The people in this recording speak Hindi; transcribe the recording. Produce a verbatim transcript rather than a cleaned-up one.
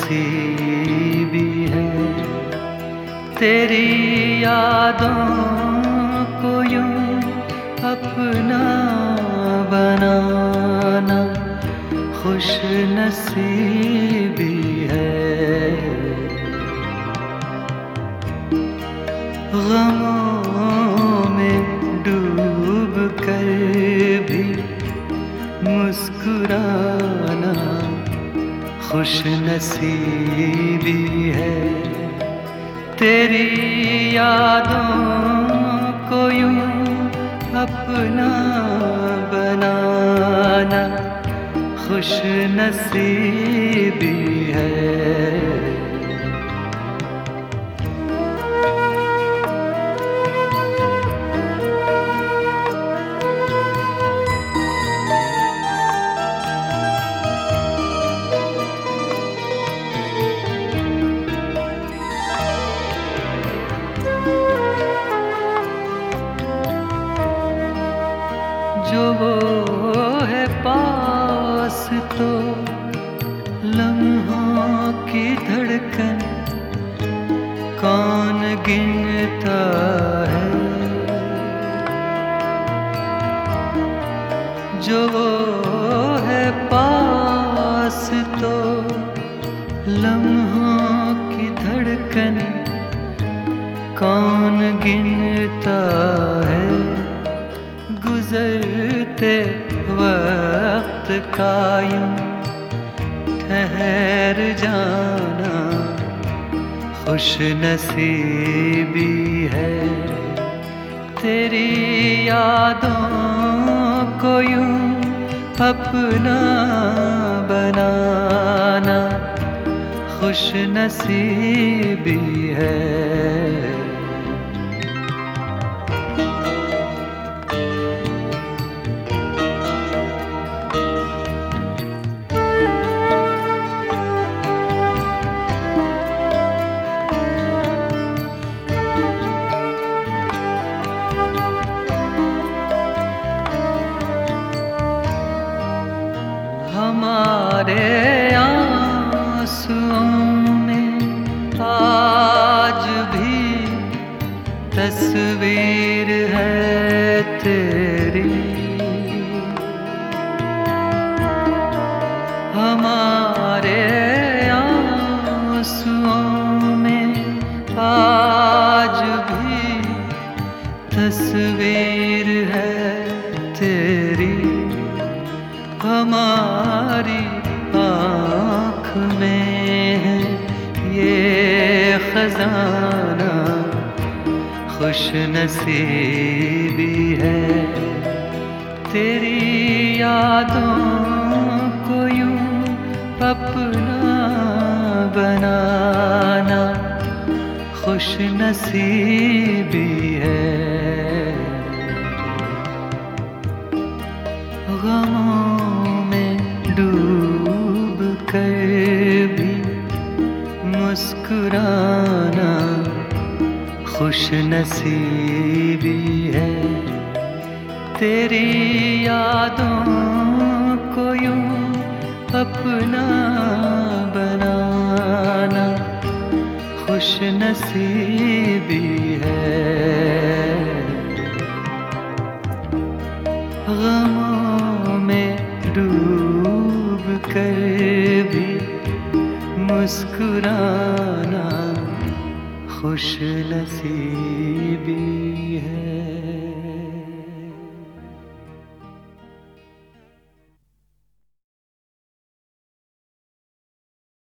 नसीबी है। तेरी यादों को यूं अपना बनाना खुश नसीबी है। गमों में डूब कर भी मुस्कुराना खुश नसीबी है। तेरी यादों को यूं अपना बनाना खुश नसीबी है। जो वो है पास तो लम्हों की धड़कन कौन गिनता है। जो वो है पास तो लम्हों की धड़कन कौन गिनता है। गुजरते वक्त का यूं ठहर जाना खुश नसीबी है। तेरी यादों को यूं अपना बनाना खुश नसीबी है। हमारे आंसुओं में आज भी तस्वीर है तेरी। हमारे आंसुओं में आज भी तस्वीर है तेरी। हमारी आँख में है ये खजाना खुश नसीबी है। तेरी यादों को यूं अपना बनाना खुश नसीबी है। गमों में डूब कर भी मुस्कुराना खुश नसीबी है। तेरी यादों को यूं अपना बनाना खुश नसीबी है। गमों में डूब कर भी मुस्कुराना खुश नसीबी है।